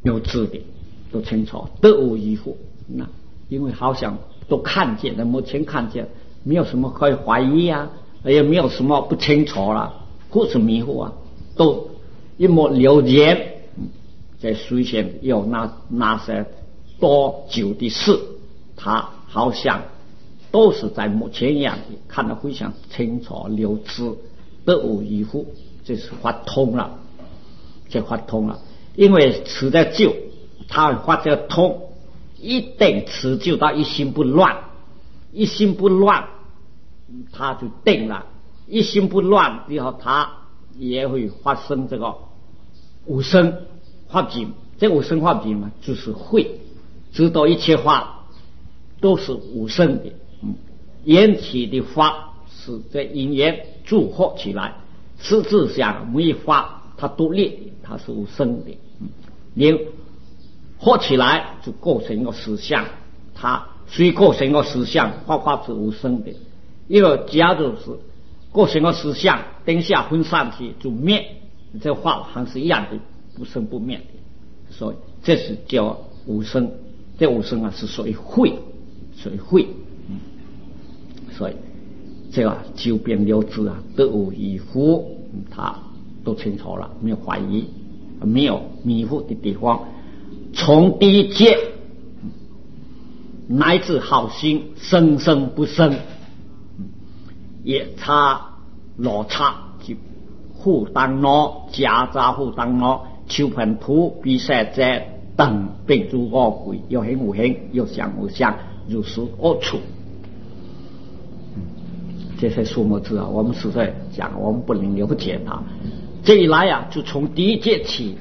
有智的都清楚，得无疑惑。那因为好像都看见了，目前看见，没有什么可以怀疑啊，也没有什么不清楚了，或是迷惑啊，都一目了然。在虽然有那些多久的事，他好像都是在目前一样的看得非常清楚了知，得无疑惑，这是发通了，这发通了。因为持的咒，他发这个通，一定持咒到一心不乱，一心不乱，他就定了。一心不乱以后，他也会发生这个无生法境。这无生法境嘛，就是会知道一切法都是无生的。缘起的法是在因缘组合起来，实质上每一法它独立的，它是无生的。连合起来就构成一个实相，它虽构成一个实相，法是无生的。因为假如是构成一个实相，等下分散去就灭，这法还是一样的，不生不灭的。所以这是叫无生，这无生啊是属于慧，属于慧。所以这个九遍了知啊，得无疑惑，他都清楚了，没有怀疑，没有迷惑的地方。从第一界乃至好心，生生不生，也差罗刹就互当挪，夹杂互当挪，秋盆土比赛者等并诸恶鬼，有形无形，有相无相，如是恶处。这些数目字啊，我们实在讲，我们不能了解它。这一来啊，就从第一界起，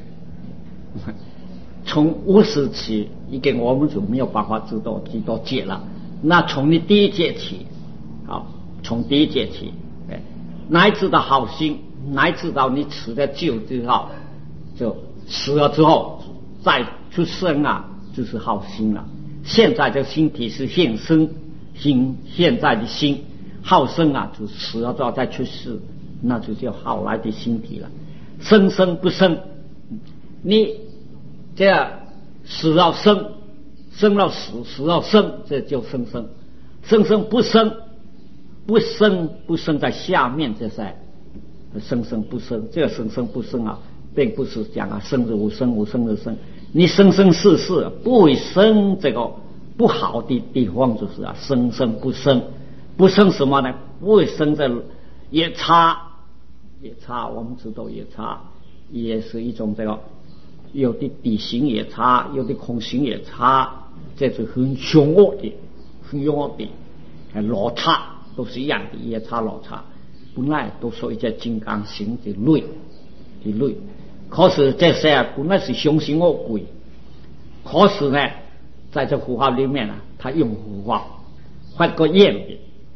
从无始起，一个我们就没有办法知道几多界了。那从你第一界起，好，从第一界起，乃至到好心，乃至到你持的咒之后，就死了之后再出生啊，就是好心了。现在这心体是现生心，现在的心。好生啊，就死了之后再去世，那就叫好来的心体了。生生不生，你这样死了生，生了死，死了生，这叫生生。生生不生，不生不生在下面这些生生不生，这个生生不生啊，并不是讲啊生是无生，无生是生。你生生世世不会生这个不好的地方，就是啊生生不生。不生什么呢？不会生在夜叉，夜叉我们知道夜叉也是一种这个，有的底形夜叉，有的空形夜叉，这是很凶恶的，很凶恶的。罗刹都是一样的，夜叉罗刹本来都属于这金刚型的类，可是这些本来是凶行恶鬼，可是呢，在这佛法里面呢，他用佛法发个愿的。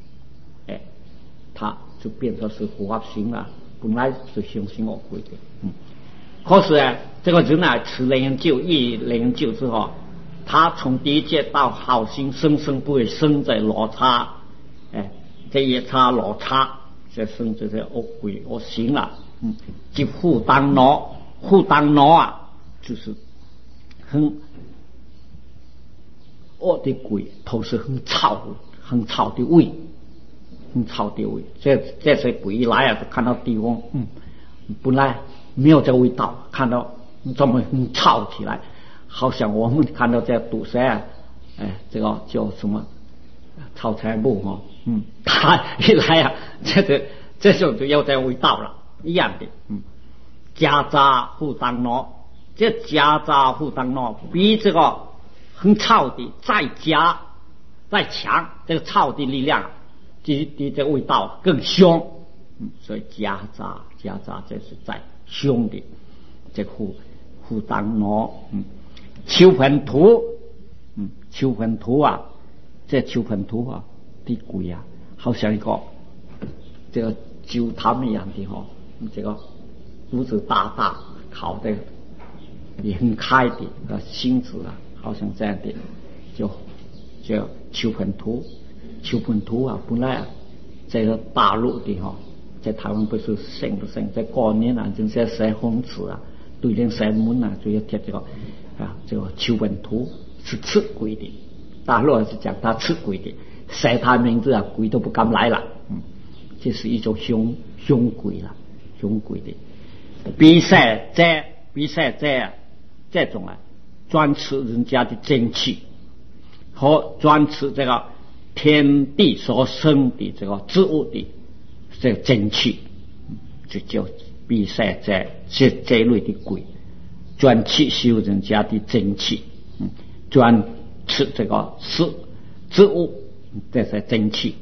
他就变成是佛法行了，本来是凶行恶鬼的。可是啊，这个人啊，持灵咒，一灵咒之后，他从第一界到好心，生生不会生在罗刹，这夜叉罗刹，这生这些恶鬼恶行了。即互当挪，互当挪啊，就是很恶的鬼，都是很吵的味。很吵的味，这些鬼一来啊，就看到地方，本来没有这味道，看到这么很吵起来，好像我们看到这毒蛇啊，这个叫什么炒菜木哈，他一来啊，这就有这味道了，一样的，夹杂互当挪，这夹杂互当挪比这个很吵的再加再强，这个吵的力量。的这味道更凶，所以夹杂这是在凶的，这互当挪，秋盆土，秋盆土啊，这秋盆土啊的鬼啊，好像一个这个酒坛一样的哈，这个肚子大，烤的也很开的心子啊，好像这样的，就叫秋盆土。秋盆土啊，本来这个大陆的哈，在台湾不是盛不盛？在过年啊，这些晒红纸啊，对联晒门啊，就要贴这个这个邱文图是吃鬼的，大陆是讲他吃鬼的，写他名字鬼都不敢来了。这是一种凶鬼了，凶鬼的比赛这种专吃人家的精气，和专吃这个天地所生的这个植物的这个精气，就叫比赛这类的鬼，专吸收人家的精气，专吃这个植物这些精气。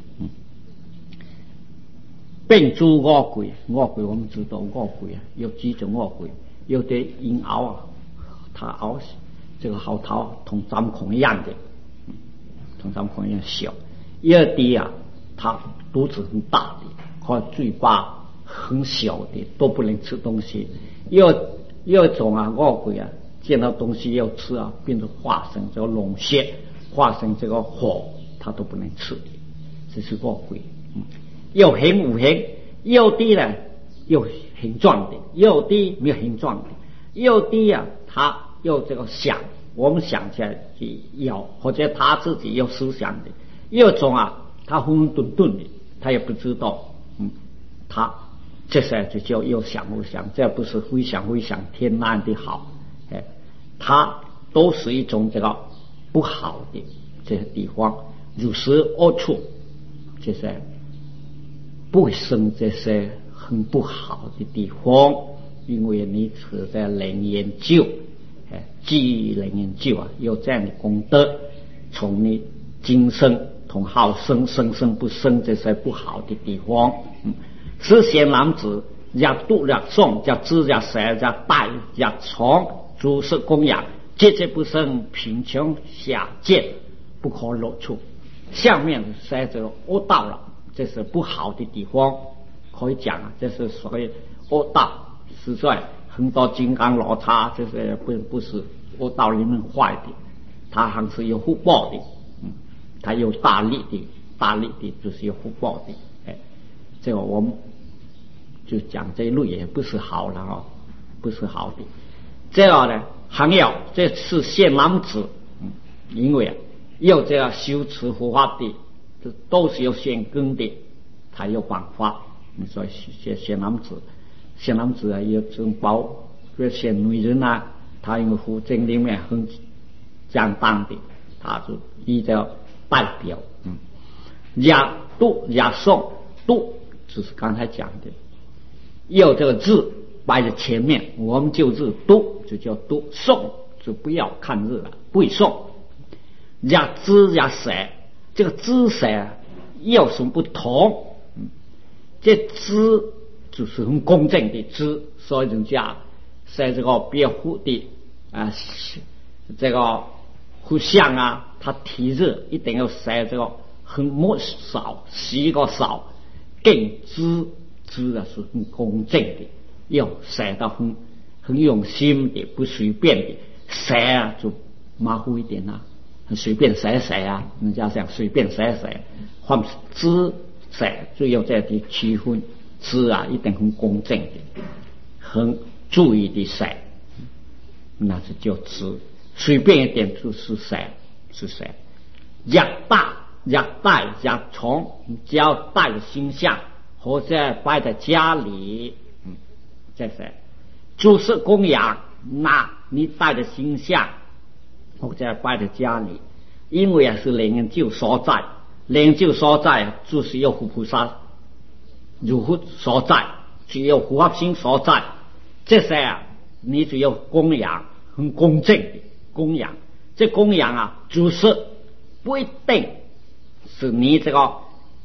并诸恶鬼，恶鬼我们知道恶鬼有几种恶鬼，有的鹰鳌它鳌这个好头同蚱孔一样的，同蚱孔一样小；有的它肚子很大的，和嘴巴很小的，都不能吃东西。有一种恶鬼见到东西要吃变成化成这个龙血，化成这个火，它都不能吃的，这是恶鬼。有形无形，有的呢有形状的，有的没有形状的，有的他有这个想，我们想起来有，或者他自己有思想的，有种他混混沌沌的，他也不知道，他这些就叫有想无想，这不是非想天然的好，他都是一种这个不好的这些地方，有时恶处这些。不会生这些很不好的地方，因为你是在灵研究，基于灵研究有这样的功德，从你今生同好生生不生这些不好的地方。是贤男子加度加颂加知加舍加带加从诸事供养，节不生贫穷下贱不可落处。下面写着恶道了。这是不好的地方，可以讲这是所谓恶道。实在很多金刚罗刹，这些不是恶道里面坏的，它还是有福报的，它有大力的就是有福报的。这个我们就讲这一路也不是好了不是好的。这样呢，还有这是现男子，因为有这个修持佛法的。都是有显根的，才有办法。你说显男子有这种包，这显女人她因为佛经里面很讲当的，她就依照代表。雅度雅颂度，就是刚才讲的，有这个字摆在前面，我们就字度就叫度，颂就不要看日了，不颂。雅知雅舍。这个知识有什么不同？这知就是很公正的知，所以人家在这个别户的这个互相他提日一定要写这个很末少，一个少，更知是很公正的，要写到很用心的，不随便的写就马虎一点随便写人家想随便写，或是知写就要这样的区分，知一定很公正的，很注意的写，那是叫知。随便一点就是写。要带要从，只要带着形象，或者摆在家里，这些诸事供养，那你带着形象。或者摆在家里，因为是灵研究所在，灵研究所在就是有佛菩萨如佛所在，只有佛法心所在，这些你只有供养，很公正的供养。这供养就是不一定是你这个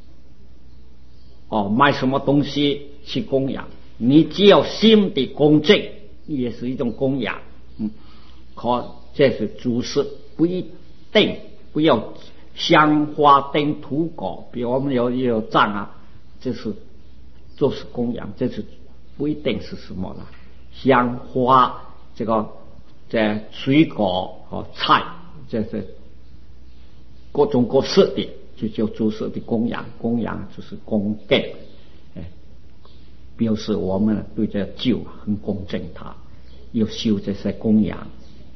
买什么东西去供养，你只有心的公正也是一种供养。这是诸事，不一定不要香花灯土果，比如我们有葬这是都是供养，这是不一定是什么了。香花这水果和菜，这是各种各色的，就叫诸事的供养。供养就是恭敬，表示我们对这酒很恭敬，他要修这些供养。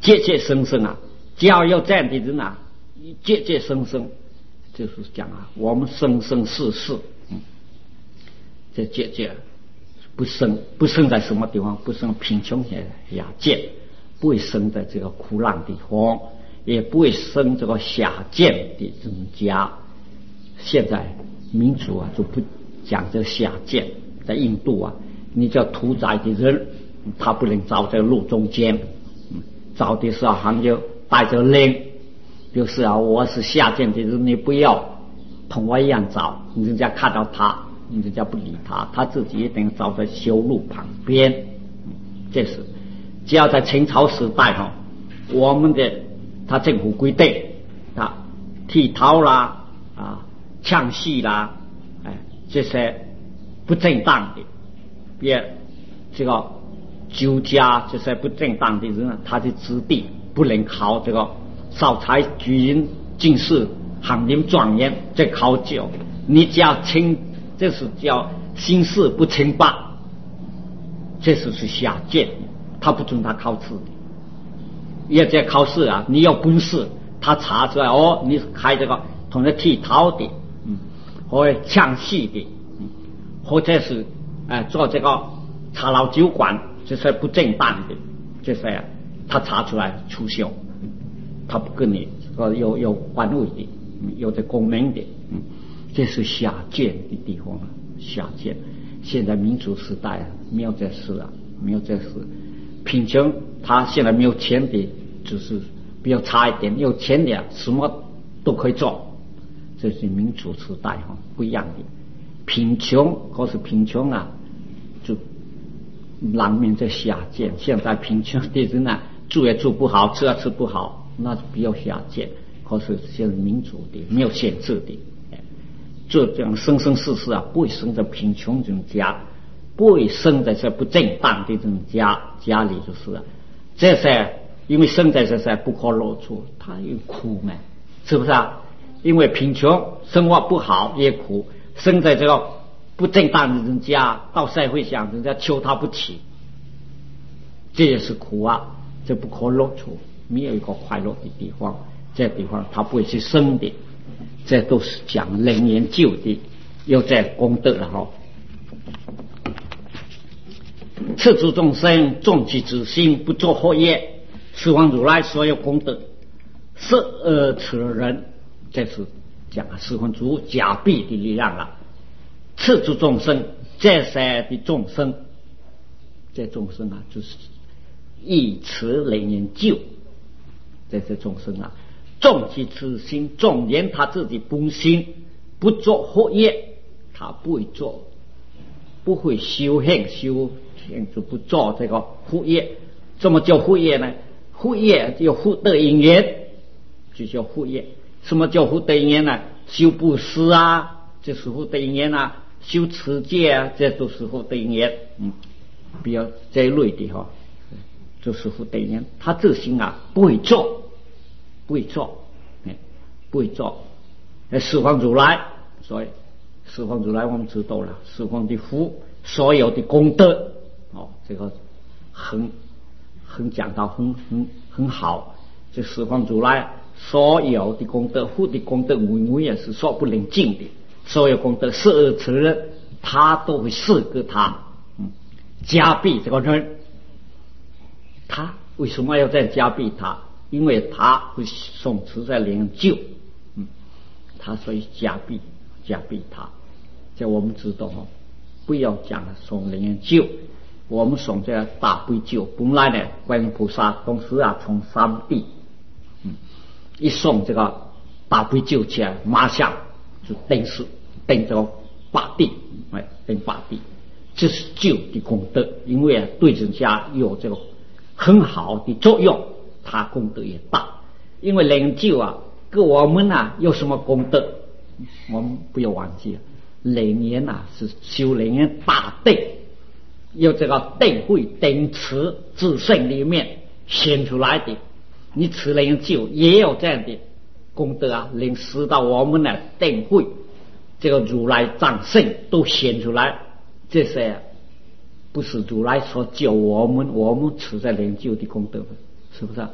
节节生生啊，只要有这样的人啊，节节生生，就是讲啊，我们生生世世，这节节不生在什么地方？不生贫穷下贱，不会生在这个苦难地方，也不会生这个下贱的这种家。现在民主啊就不讲这下贱，在印度啊，你叫屠宰的人，他不能找在路中间，找的时候好像就带着铃，就是啊，我是下贱的人，你不要同我一样找，人家看到他。人家不理他，他自己一定找在修路旁边。这是只要在清朝时代哈，我们的他政府规定啊，剃头啦啊、抢戏啦，这些不正当的，别这个酒家这些不正当的人，他的子弟不能考这个少才举人进士翰林状元，这考究你只要清。这是叫心事不清白，这是下贱，他不准他考试的。也在考试啊，你有本事，他查出来哦，你是开这个同人剃头的，或者抢戏的，或者是做这个茶楼酒馆，这些不正当的，这些他查出来出修，他不跟你这个有官位的，有这功名的，这是下贱的地方啊，下贱。现在民主时代啊，没有这事啊，没有这事。贫穷，他现在没有钱的，就是比较差一点；有钱的，什么都可以做。这是民主时代哈，不一样的。贫穷或是贫穷啊，就难免在下贱。现在贫穷的人啊，住也住不好，吃也吃不好，那就比较下贱。可是现在民主的，没有限制的。这样生生世世啊，不会生在贫穷这种家，不会生在这不正当的这种家里，就是了。这些因为生在这些不可露出，他有苦嘛，是不是啊？因为贫穷，生活不好也苦，生在这个不正当的人家，到社会上人家求他不起，这也是苦啊，这不可露出，没有一个快乐的地方，这地方他不会去生的。这都是讲人研究的，有这功德了哈。赤足众生，重其自心，不作恶业，十方如来所有功德，是此人，这是讲十方诸假币的力量了。赤足众生，这些的众生，这众生啊，就是以此人研究，这些众生啊。重其自心，重言他自己本心，不做恶业，他不会做，不会修行就不做这个恶业。怎么叫恶业呢？恶业有福德因缘，就叫恶业。什么叫福德因缘呢？修布施啊，这是福德因缘啊；修持戒啊，这都是福德因缘。比较这一类的哈，就是福德因缘。他自心啊，不会做。不会做，不会做。十方如来，所以十方如来我们知道了，十方的福，所有的功德，这个很讲到很好。这十方如来所有的功德，福的功德，我也是说不能尽的。所有功德，是此人，他都会赐给他，加庇这个人。他为什么要再加庇他？因为他会诵持在灵救，他所以加庇他。这我们知道不要讲诵灵救，我们诵这大悲咒，本来呢，观音菩萨当时啊从三地，一诵这个大悲咒起来，马上就登这个八地，登八地，这是救的功德，因为对人家有这个很好的作用。他功德也大，因为灵救啊，跟我们啊有什么功德？我们不要忘记了，灵言啊是修灵言大定，有这个定慧、定持、自性里面显出来的。你持灵救也有这样的功德啊，灵使到我们的定慧，这个如来藏性都显出来，这些不是如来所救我们持在灵救的功德。是不是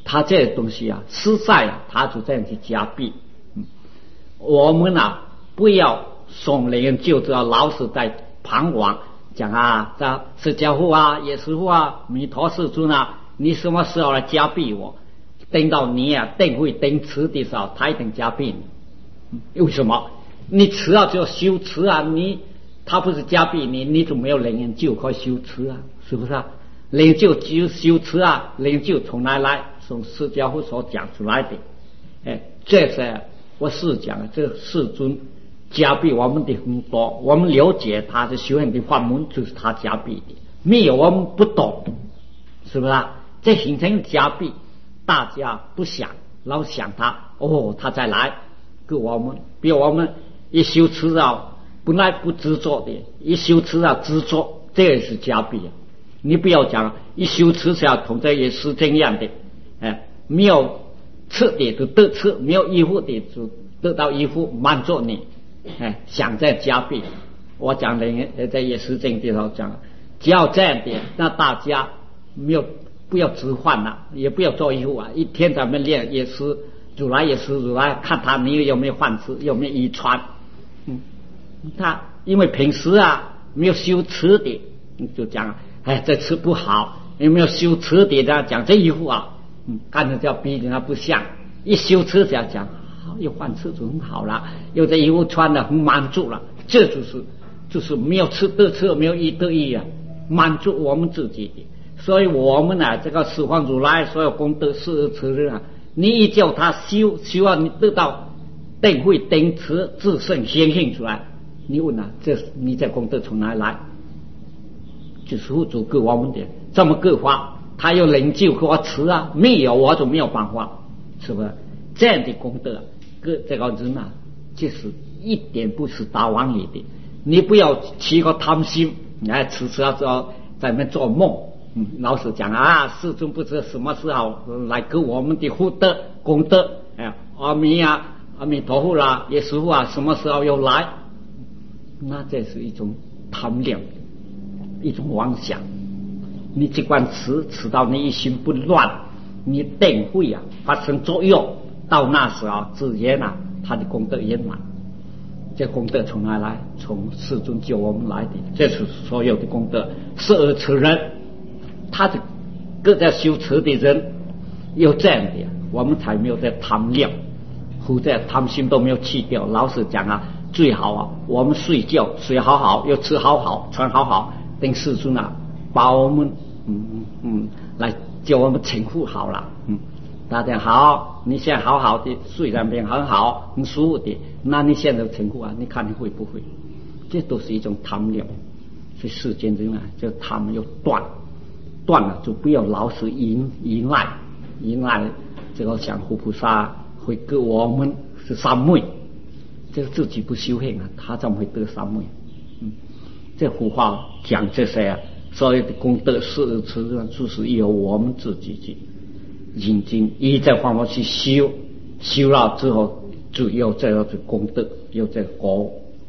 他这些东西啊，实在啊，他就这样去加币。我们啊，不要送人就知道老是在彷徨讲啊，这释迦佛啊、耶稣佛啊、弥陀世尊啊，你什么时候来加币我？等到你啊，定会等迟的时候，他一定加币你。为什么？你迟啊就修持啊，他不是加币你就没有人就可以修持啊，是不是啊？人就修持啊，人就从哪来？从释迦佛所讲出来的。这是我是讲这世尊加庇我们的很多，我们了解他的修行的法门，就是他加庇的，没有我们不懂，是不是啊？这形成加庇，大家不想，老想他他再来给我们，比如我们一修持到本来不执着的，一修持到执着，这也是加庇啊。你不要讲一修持下同这也是这样的，没有彻底的得彻，没有依附的就得到依附满足你，想在加庇。我讲的在也是这地方讲，只要这样的，那大家不要置换了，也不要做依附啊。一天咱们练也是如来也是如来，看他你有没有饭吃，有没有遗传。他因为平时啊没有修持的，就讲这吃不好，有没有修持的这样讲这一户啊，看着叫逼人家不像，一修持这样讲好，有饭吃就很好了，有这衣服穿的很满足了，这就是没有吃得吃，没有一得一啊，满足我们自己的。所以我们呢，这个十方如来所有功德是持人啊，你一叫他修啊，你得到定慧定持自胜显现出来，你问啊，你这功德从哪里来？就是佛祖给我们的这么个法，他有人就给我持啊，没有我就没有办法，是不是？这样的功德，这个人啊，就是一点不是大妄语的。你不要起个贪心，迟迟要在那边做梦。老是讲啊，世尊不知什么时候来给我们的福德功德，阿弥陀佛啦，耶稣啊，什么时候又来？那这是一种贪恋，一种妄想。你尽管持到你一心不乱，你定会啊发生作用，到那时候自然啊，他的功德圆满。这功德从哪来？从世尊救我们来的，这是所有的功德。是而持人，他的各在修持的人有这样的，我们才没有在贪恋，或者贪心都没有去掉。老实讲啊，最好啊，我们睡觉睡好好，又吃好好，穿好好，等世尊啊把我们来叫我们称呼好了，大家好，你现在好好的睡在那边很好，很舒服的，那你现在称呼啊，你看你会不会？这都是一种贪恋。所以世间人啊，就他们又断了，就不要老是依赖这个像护菩萨会给我们是三昧，这个自己不修行啊，他怎么会得三昧？这佛法讲这些啊，所有的功德是就是由我们自己去认真依这方法去修了之后，就有这个功德，有这果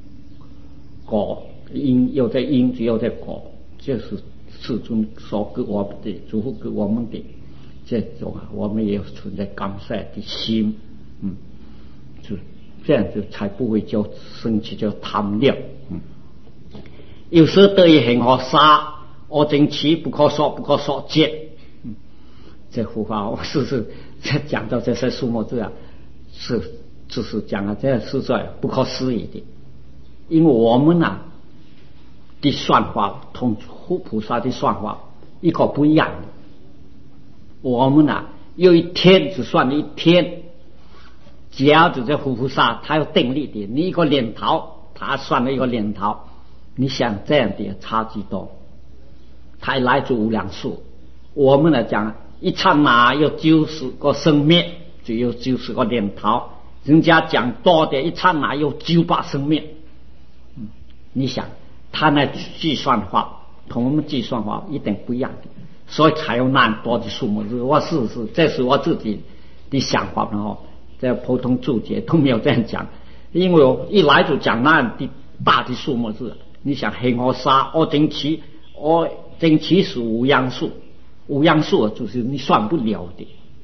因，有这因，只有这果，这是世尊所给我们的，嘱咐给我们的这种啊，我们也有存在感谢的心，就这样就才不会叫生气叫贪恋。有时得以恒河沙，我正气不可说，不可说解。这佛法我是讲到这些数目字啊，就是讲啊，这是在不可思议的，因为我们啊的算法同护菩萨的算法一个不一样的。我们啊有一天只算一天，只要是这护菩萨他有定力的，你一个年头他算了一个年头，你想这样的差几多？他来自无量数。我们来讲一刹那有90个生命，就有90个年头，人家讲多的一刹那有98生命。你想他那计算法同我们计算法一定不一样的，所以才有那么多的数目字。我这是我自己的想法呢，在普通注解都没有这样讲，因为我一来就讲那的大的数目字。你想恒河沙，我正气是无量数，无量数就是你算不了的，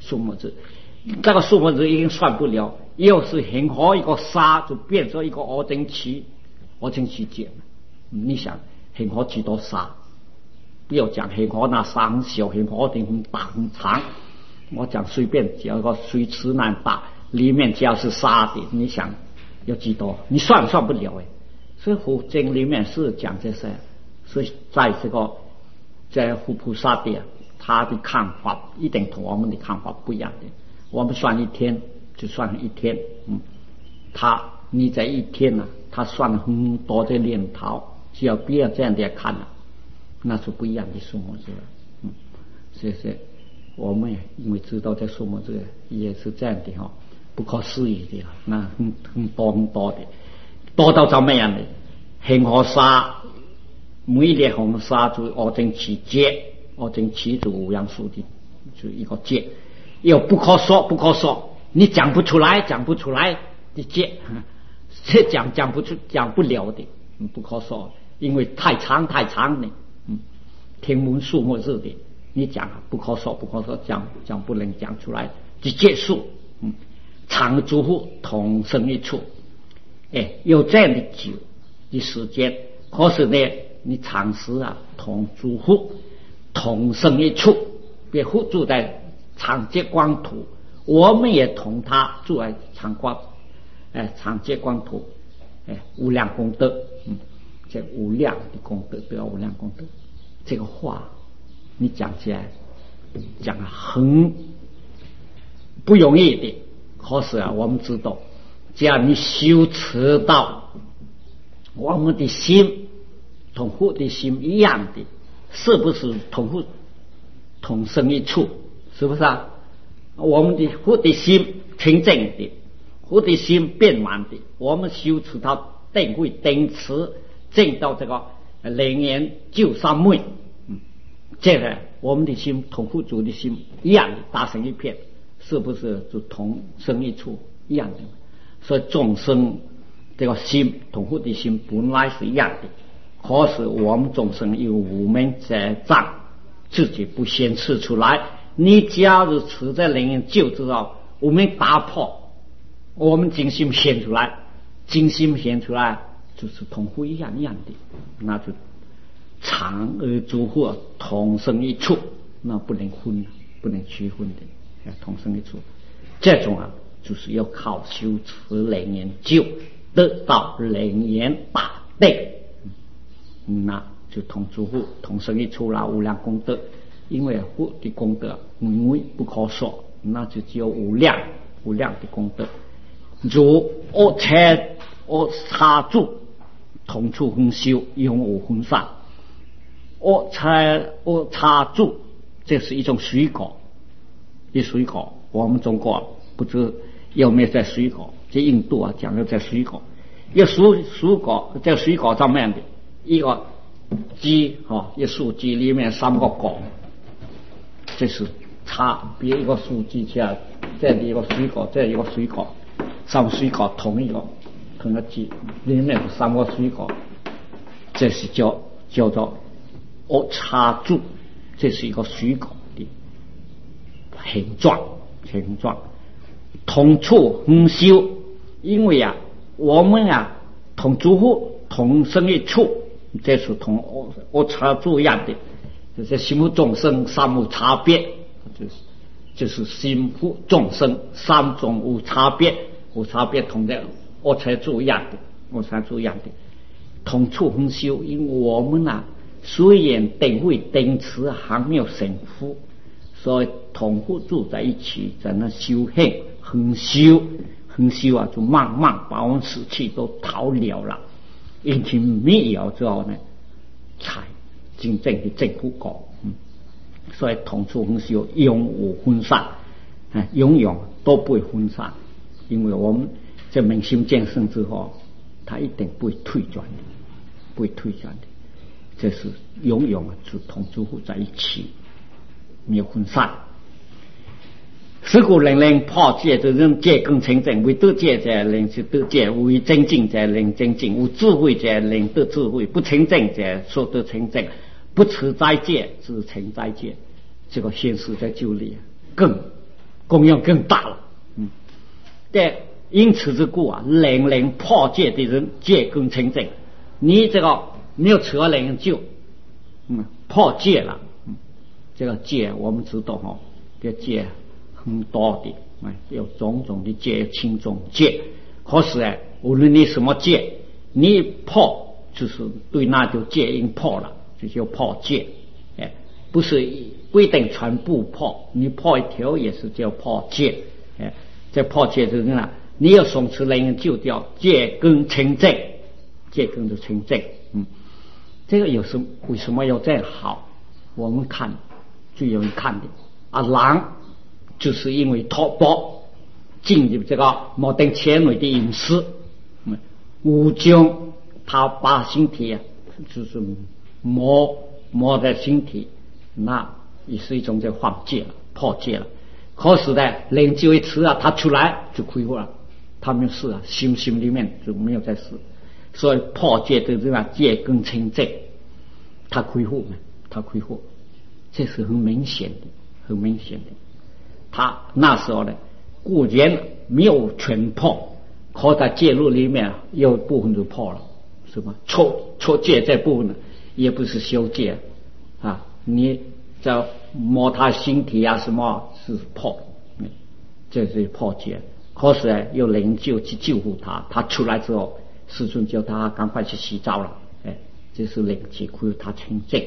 数目字，这个数目字已经算不了，又是很好一个沙，就变成一个二等七节。你想很好几多沙？不要讲很好那沙很小，很好的很大很长。我讲随便讲一个水池那大，里面只要是沙的，你想有几多？你算不了哎。所以佛经里面是讲这些，所以在这个在佛菩萨的他的看法一定同我们的看法不一样的。我们算一天就算一天，你在一天呢，他算了很多的念头，只要不要这样的看了，那是不一样的数目字了。所以我们因为知道这数目字也是这样的不可思议的，那很多的，多到怎么样的？恒河沙每列恒沙就二等七节，二等七就无量数的，就一个节，又不可说，你讲不出来的节，这讲不了的，不可说，因为太长的，天文数目字的，你讲不可说，讲不能讲出来的结束，常住户同生一处，有这样的久的时间，可是呢，你常时同住户同生一处，别互住在长劫光土，我们也同他住在长劫光土，无量功德，这无量的功德，得无量功德，这个话你讲起来讲很不容易的，可是我们知道，只要你修持到我们的心同佛的心一样的，是不是同生一处？是不是我们的佛的心清净的，佛的心变满的，我们修持到定慧定持，证到这个灵言救三昧，这个我们的心同佛祖的心一样的，打成一片，是不是就同生一处一样的？所以众生这个心同佛的心本来是一样的，可是我们众生有无明遮障，自己不显示出来。你假如持在灵验，就知道我们打破，我们精心显出来，就是同佛一样的，那就常而诸佛同生一处，那不能区分的，同生一处，这种就是要靠修持灵验就得到灵验大定，那就同诸佛同生一处啦，无量功德。因为佛的功德因为不可说，那就只有无量的功德。如恶差住同处分修，永无分散。恶差住这是一种水果，我们中国不知有没有在水果，在印度讲的在水果，一蔬果，这水果上面的一个鸡一树鸡里面3个果，这是差别一个树鸡起来，这一个水果，这一个水果，3个水果同一个鸡里面有3个水果，这是叫做恶差住，这是一个水果的形状，同处分修，因为我们同诸佛同生一处，这是同恶差住一样的，就是心佛众生三无差别，就是心佛众生三种无差别，同这恶差住一样的，同处分修，因为我们虽然定慧定持还没有成佛，所以同佛住在一起，在那修行恒修就慢慢把我们死气都逃了，因其灭了之后呢，才真正的正佛果。所以同处分修，永无分散，永远都不会分散，因为我们这明心见性之后，它一定不会退转的，这是永远就同诸佛在一起，没有分散。是故令破戒，就让戒更清净。为得戒者，令是得戒；为精进者，令精进；无智慧者，令得智慧；不清净者，所得清净；不持斋戒，自成斋戒。这个现实在救里更功用更大了。对，因此之故啊，能破戒的人戒更清净。你这个没有持能就破戒了。这个戒我们知道哈，这戒很多的，有种种的戒，轻重戒。可是呢，无论你什么戒，你破就是对那就戒应破了，就叫破戒。不一定全部破，你破一条也是叫破戒。这破戒就是呢，你要诵持能就叫戒更清净，戒更就清净。这个为什么要这样好？我们看最容易看的狼就是因为托钵进入这个摩登前内的饮食，武将他把身体就是磨在身体，那也是一种在放戒了，破戒了。可是呢，能就一吃他出来就恢复了，他没有事心里面就没有在事，所以破戒的这个戒更清净，他恢复，这是很明显的。他那时候呢，固然没有全破，可在戒律里面有部分就破了，是吧？错戒这部分呢，也不是修戒你在摸他身体什么是破，这是破戒。可是呢，又能就去救护他，他出来之后，师尊叫他赶快去洗澡了，这是能去恢复他清净，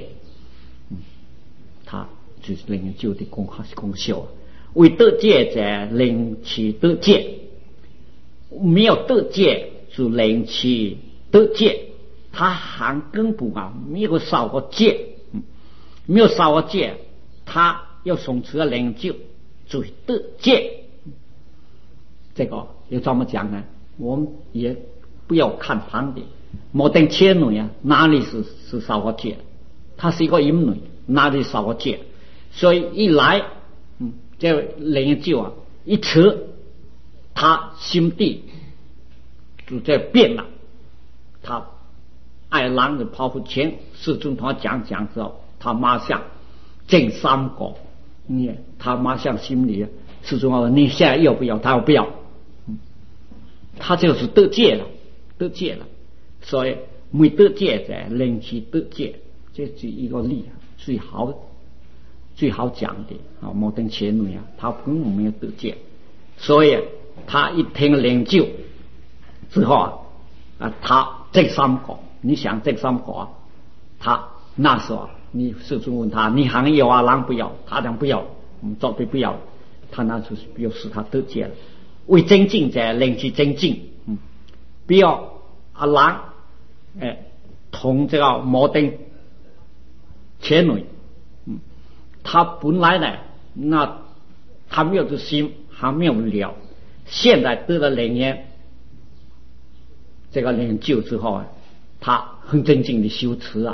他就是能救的功效。为得戒者，能去得戒；没有得戒，就能去得戒。他还根本没有少过戒。没有少过戒，他要诵持能就得戒。这个要怎么讲呢？我们也不要看旁的摩登切女哪里是少过戒？他是一个淫女，哪里少过戒？所以一来，这能就一持，他心地就在变了。他爱狼的抛腹前，师尊他讲之后，他马上正三果，他马上心里师尊说：“你现在要不要？”他说不要，他就是得戒了。所以没得戒者，能去得戒，这是一个例最好讲的摩登前女他根本没有得戒，所以他一听能就之后他正三果。你想正三果他那时候你师尊问他你还要狼不要？他讲不要，绝对不要。他那就是表示他得戒了。为增进者能去增进，不要狼同这个摩登前女，他本来呢，那他没有这心，还没有了，现在得了能言这个能救之后他很正经的修持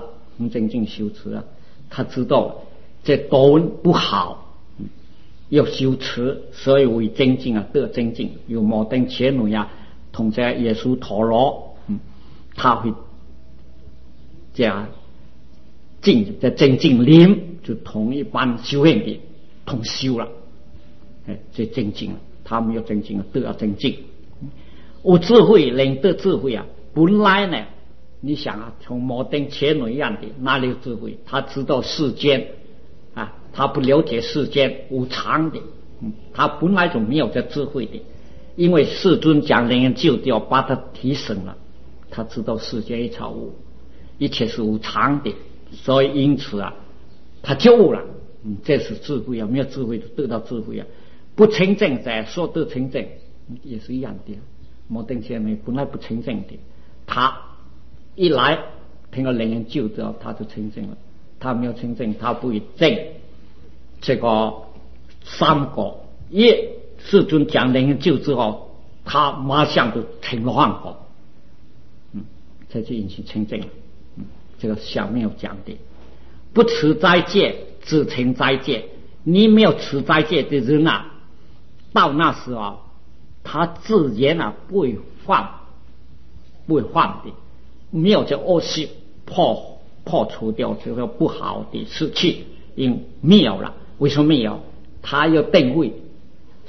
他知道这多不好，要修持，所以为增进得增进。有摩登前女同这耶稣陀罗，他会这样在增进灵，就同一般修行的同修了，这增进了。他没有增进都要增进。有智慧能得智慧本来呢，你想从摩登前女一样的，哪里有智慧？他知道世间他不了解世间无常的，他本来就没有这智慧的。因为世尊讲能就要把他提升了，他知道世间一切无，一切是无常的，所以因此他就悟了。这是智慧没有智慧就得到智慧不清净者说得清净也是一样的。摩登前女本来不清净的，他一来听了能就之后他就清净了。他没有清净，他不会证这个三果。世尊讲能就之后，他马上就听了三果，这就引起清净了。这个下面有讲的，不持斋戒只成斋戒。你没有持斋戒的人到那时候他自然不会犯的，没有这恶习破除掉这个不好的事情，没有了。为什么没有？他要定位，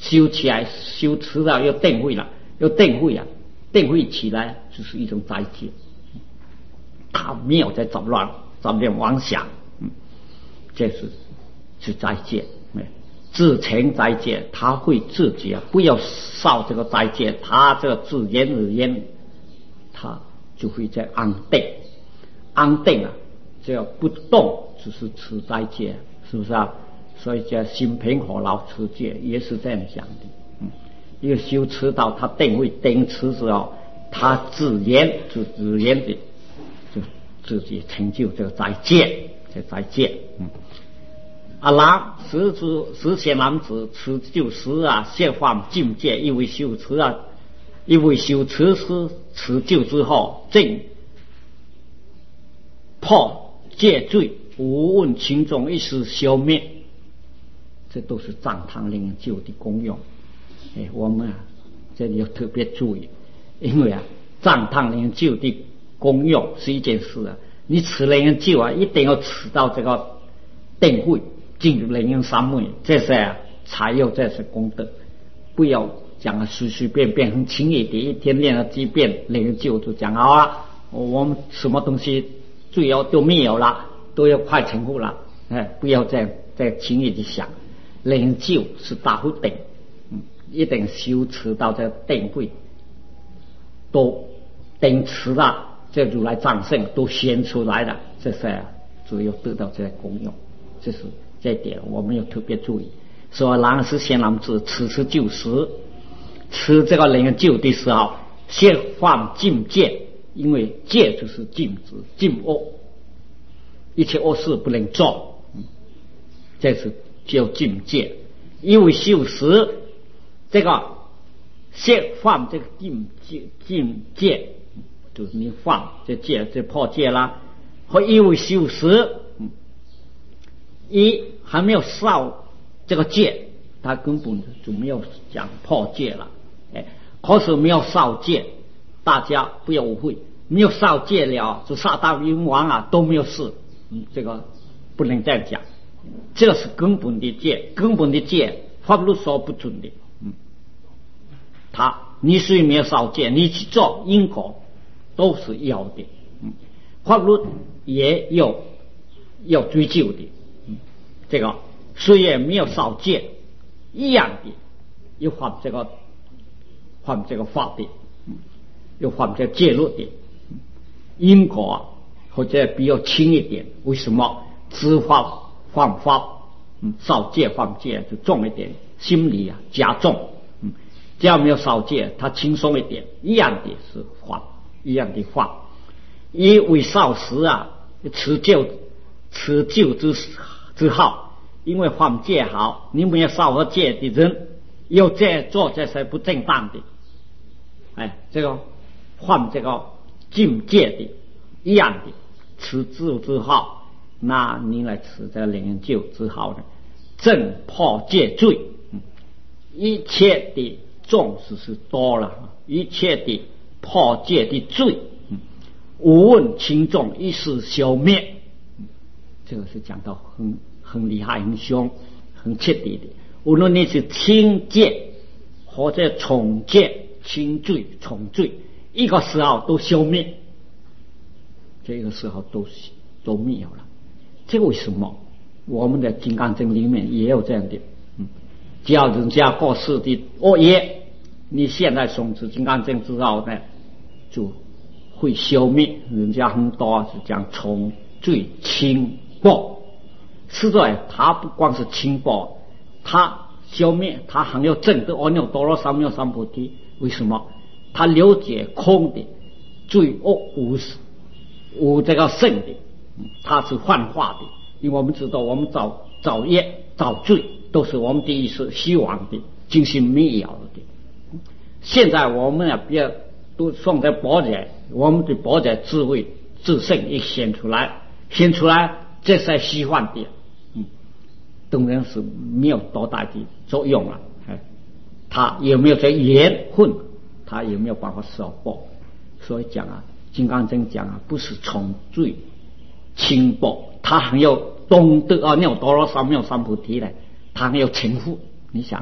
修起来修持了又定慧了，又定慧啊，定慧起来就是一种斋戒，他没有在杂念妄想，这是斋戒，自成斋戒，他会自觉，不要受这个斋戒，他这个自言而言，他就会在安定，安定啊，只要不动，只是持斋戒，是不是啊？所以叫心平火劳持戒，也是这样讲的。一个修持到他定位定持之后，他自言就自言的，就自己成就这个斋戒，这斋戒。十贤男子持就时啊，现犯境界，因为修持啊，因为修持是持就之后，正破戒罪，无问轻重，一时消灭。这都是藏汤灵应救的功用。我们啊，这里要特别注意，因为啊，藏汤灵应救的功用是一件事啊，你持灵应救啊，一定要持到这个定慧，进入灵应三昧，这些啊才有这些功德。不要讲啊随随便便很轻易的，一天练了几遍灵应救就讲好了，我们什么东西罪要都没有了，都要快成佛了。不要再轻易的想。灵应救是大福定，一定修持到这定慧，都定持了，这如来藏性都显出来了，这些啊只有得到这些功用，这是这一点我们要特别注意。说然是贤男子持就时，持这个灵应救的时候，先犯禁戒，因为戒就是禁止禁恶，一切恶事不能做，这是叫禁戒。因为修持这个先犯这个禁戒，就是你犯这戒这破戒啦，和因为修持一还没有受这个戒，他根本就没有讲破戒了。可是没有受戒，大家不要误会，没有受戒了就杀到阴王啊都没有事，这个不能这样讲。这是根本的戒，根本的戒法律说不准的。你虽然没有受戒，你去做因果都是要的，法律也要追究的。这个虽然没有受戒，一样的要犯这个法的，要犯这个戒律的。因果或者比较轻一点，为什么？知法犯法，受戒犯戒就重一点，心理啊加重。只要没有受戒，它轻松一点，一样的是犯，一样的犯。因为受时啊，持救之后，因为犯戒好，你没有受过戒的人，又在做这些不正当的，这个犯这个禁戒的，一样的持救之后，那你来持这个灵应救之后呢，正破戒罪，一切的众是多了，一切的破戒的罪，无问轻重，一时消灭。这个是讲到很厉害、很凶、很彻底的。无论你是轻戒或者重戒、轻罪、重罪，一个时候都消灭，这个时候都没有了。这个为什么？我们的金刚经里面也有这样的，只要人家过世的恶业，你现在诵持金刚经之后呢，就会消灭。人家很多是讲重罪轻报，实在他不光是轻报，他消灭，他还要证得阿耨多罗三藐三菩提。为什么？他了解空的罪恶无这个圣的，他是幻化的。因为我们知道，我们造业造罪都是我们的意识希望的，精心没有的。现在我们啊，不要都放在宝者，我们的宝者智慧自性一显出来，这些虚幻的，当然是没有多大的作用了。他有没有在缘分，他有没有办法受报？所以讲啊，《金刚经》讲啊，不是重罪轻报，他还要懂得阿耨多罗三藐三菩提呢，他还要成佛。你想，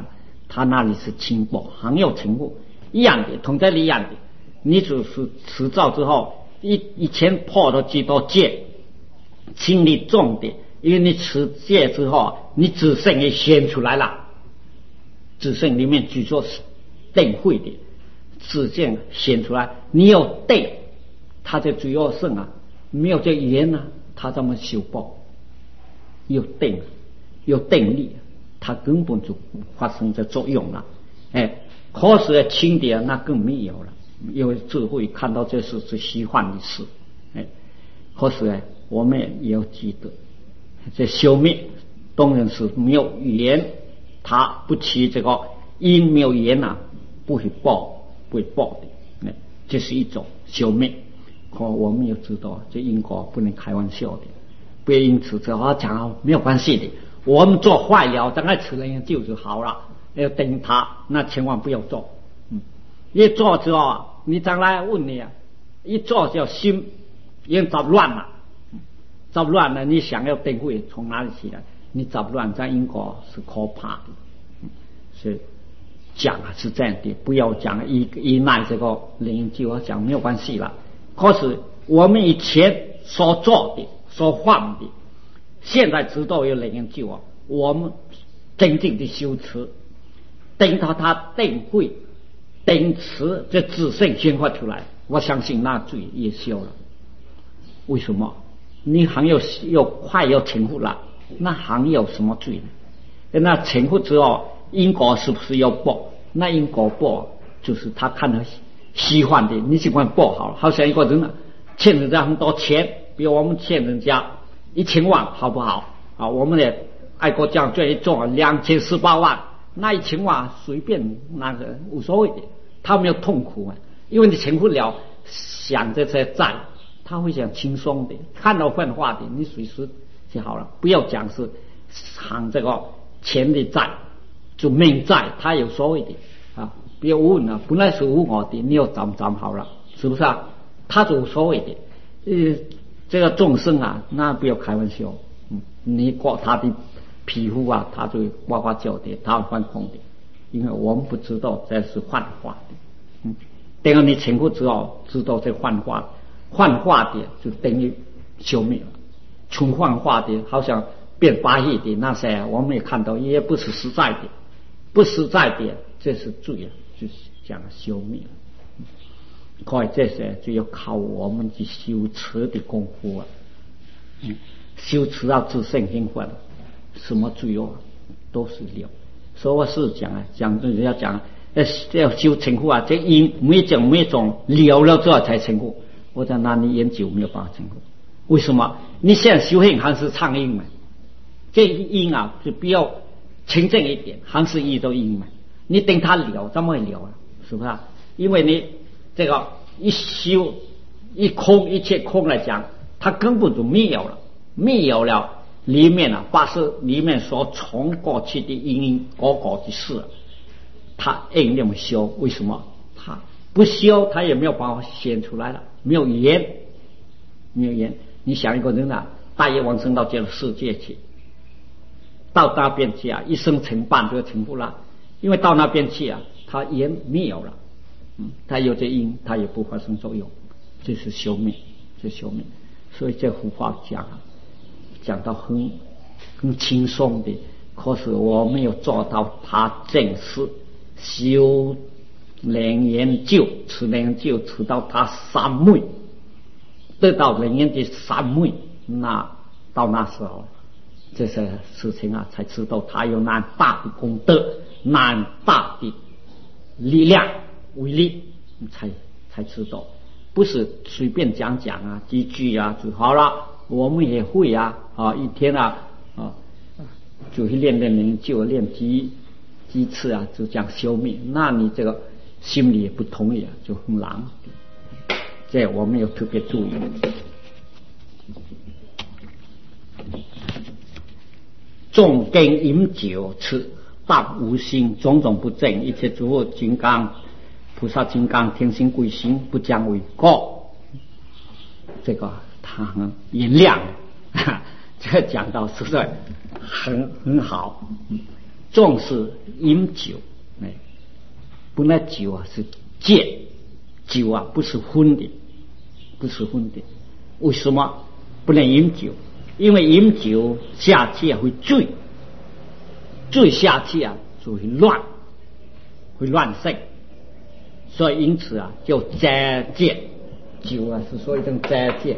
他那里是轻薄，行有成物一样的，同这里一样的。你只是持照之后，以前破了几多戒，清理重点，因为你持戒之后，你自性也显出来了，自性里面据说是定慧的，自性显出来，你有定，他就主要性啊，没有这言啊，他怎么修报？有定，有定力，它根本就发生这作用了。可是轻点那更没有了，因为智慧看到这是虚幻的事。可是我们也要记得，这修灭当然是没有言，它不起这个因，没有言啊，不会报的。这是一种修灭。可我们要知道，这因果不能开玩笑的，不要因此这讲没有关系的。我们做坏了，等下吃人就好了。要等他，那千万不要做。一做之后，你将来问你啊，一做就心已经杂乱了，杂乱了，你想要定慧从哪里起来？你杂乱，这因果是可怕的。是讲啊，是这样的，不要讲依赖这个灵就讲没有关系了。可是我们以前所做的、所犯的，现在知道有灵救啊，我们真正的修持。等到他定慧、定持这自性显化出来，我相信那罪也消了。为什么？你还有快要成佛了，那还有什么罪呢？那成佛之后，因果是不是要报？那因果报就是他看到虚幻的，你喜欢报好了，好像一个人啊，欠人家很多钱，比如我们欠人家1000万，好不好？我们的爱国奖券一中2018万。那1000万随便那个无所谓的，他没有痛苦啊，因为你成不了想这些债，他会想轻松的，看到幻化的，你随时就好了。不要讲是喊这个钱的债，就命债，他有所谓的啊，不要问了，本来是无我的，你要怎好了，是不是啊？他就无所谓的，这个众生啊，那不要开玩笑，你过他的皮肤啊，他就呱呱叫的，他会放空的，因为我们不知道这是幻化的。等到你成佛之后，知道这幻化的就等于消灭了。纯幻化的，好像变法义的那些，我们也看到，也不是实在的，不实在的，这是罪啊，就是讲消灭了。所以这些就要靠我们去修持的功夫啊，修持到自性兴奋。什么罪恶都是了，所以我是讲人家讲要修成佛啊，这因每种了之后才成佛。我讲那你研究没有办法成佛，为什么？你现在修行还是唱因嘛？这因啊就比较清正一点，还是一种因嘛？你等它了，怎么会了啊？是不是啊？因为你这个一修一空，一切空来讲，它根本就没有了。里面啊，法师里面所从过去的因果的事，他硬那么修，为什么？他不修，他也没有办法显出来了，没有言。你想一个人啊，大业往生到这个世界去，到那边去啊，一生成办就成不了，因为到那边去啊，他言没有了，他有这因，他也不发生作用，这是修灭，所以这幅画讲到很轻松的，可是我没有做到他正式修灵研究，持灵研究持到他三昧，得到灵研的三昧，那到那时候这些事情啊，才知道他有那大的功德，那大的力量威力，才知道，不是随便讲啊几句啊就好了。我们也会啊，一天就去练灵就练几次啊，就讲消灭。那你这个心里也不同意啊，就很难。这我们要特别注意。众根饮酒吃，但无心，种种不正，一切诸佛金刚、菩萨金刚、天心贵心，不将为过。这个他很原谅，这讲到实在很好。重视饮酒， 哎，本来酒啊是戒，酒啊不是荤的，不是荤的。为什么不能饮酒？因为饮酒下去会醉，醉下去啊就会乱，会乱性。所以因此啊，就斋戒。酒啊是说一种斋戒，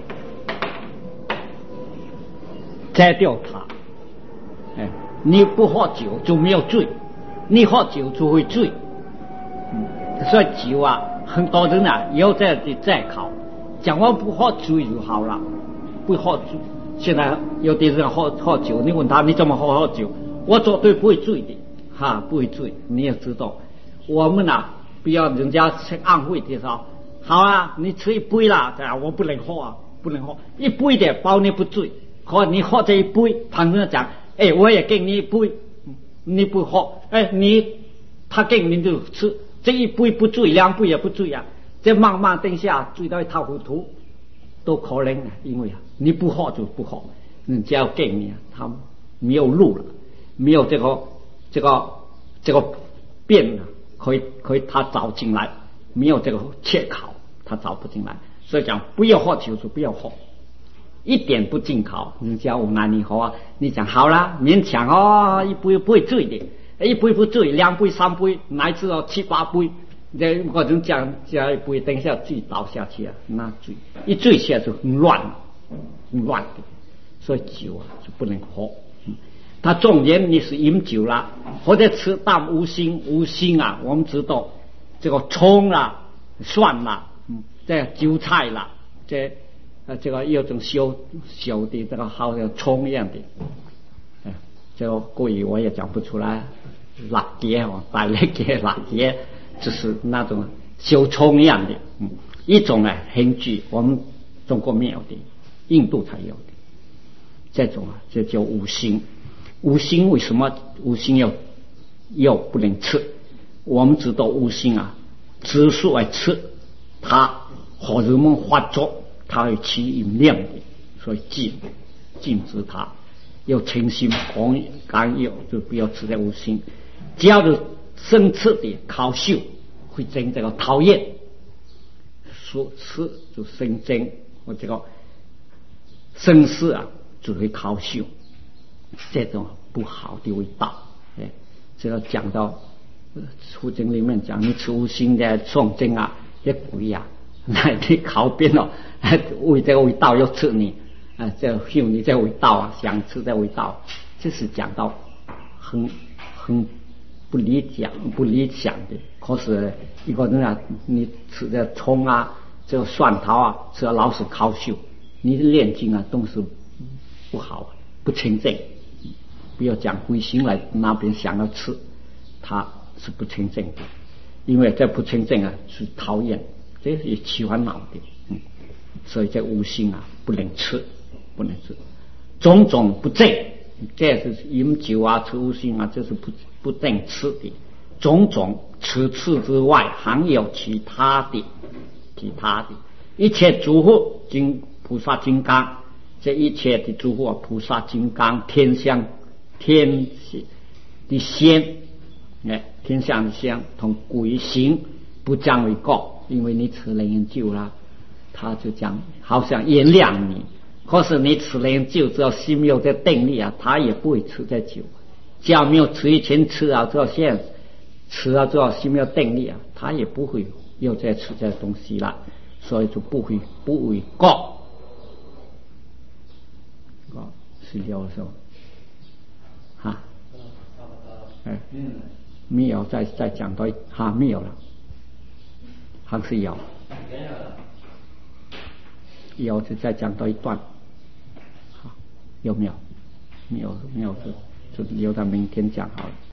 摘掉它。哎，你不喝酒就没有醉，你喝酒就会醉。所以酒啊，很多人啊要再考，讲我不喝醉就好了，不喝醉。现在有的人喝酒，你问他你怎么喝酒，我绝对不会醉的，不会醉。你也知道，我们啊不要人家去安慰的时候，好啊，你吃一杯啦，我不能喝啊，不能喝一杯的包你不醉。可你喝这一杯，旁人讲，哎，我也给你一杯，你不喝，哎，他给你就吃，这一杯不醉，两杯也不醉啊，这慢慢等下醉到一塌糊涂，都可能啊，因为啊，你不喝就不喝，人家要给你啊，他没有路了，没有这个变了，可以他找进来，没有这个切口，他找不进来，所以讲不要喝酒就不要喝。一点不进口，人家我拿你喝啊，你讲好啦，勉强哦，一杯不会醉的，一杯不醉，两杯三杯，乃至到7、8杯，这我人讲加一杯，等一下醉倒下去啊，那醉一醉下就很乱，很乱的，所以酒啊就不能喝。他重点你是饮酒啦，或者吃淡无心啊，我们知道这个葱啦、蒜啦，这韭菜啦，这个有种小的这个好像葱一样的，这个国语我也讲不出来，辣椒哦，白辣椒、辣椒，就是那种小葱一样的，一种啊很具我们中国没有的，印度才有的，这种啊这叫五辛。五辛为什么五辛要不能吃？我们知道五辛啊，植树来吃，它荷尔蒙发作。它会起饮量的，所以禁止它。要清心肝药就不要吃这五辛。只要是生吃的烤臭会增这个讨厌，说吃就生增，我这个生吃啊就会烤臭，这种不好的味道。这个讲到书经里面讲，你吃五辛的诵经啊，也贵啊。那你考边了，为这个味道要吃你，这嗅你这味道啊，想吃这味道，这是讲到很不理想的。可是一个人啊，你吃这葱啊，这个蒜头啊，吃了老是烤臭，你的念经啊都是不好，不清净。不要讲归心来那边想要吃，它是不清净的，因为这不清净啊是讨厌。这是起烦恼的，所以这五辛啊不能吃，不能吃。种种不正，这是饮酒啊、吃五辛啊，这是不正吃的。种种此次之外，还有其他的，一切诸佛经菩萨金刚，这一切的诸佛菩萨金刚，天上的仙，天上的仙同鬼行不将为过。因为你吃了饮酒啦，他就讲好像原谅你，可是你吃了饮酒，只要心没有这定力啊，他也不会吃这酒。只要没有吃以前吃啊，只要现在吃啊，只要心没有定力啊，他也不会又再吃这东西了，所以就不为过。是了是吧？没有再讲到没有了。还是有就再讲到一段，好，有没有？没有就留到明天讲好了。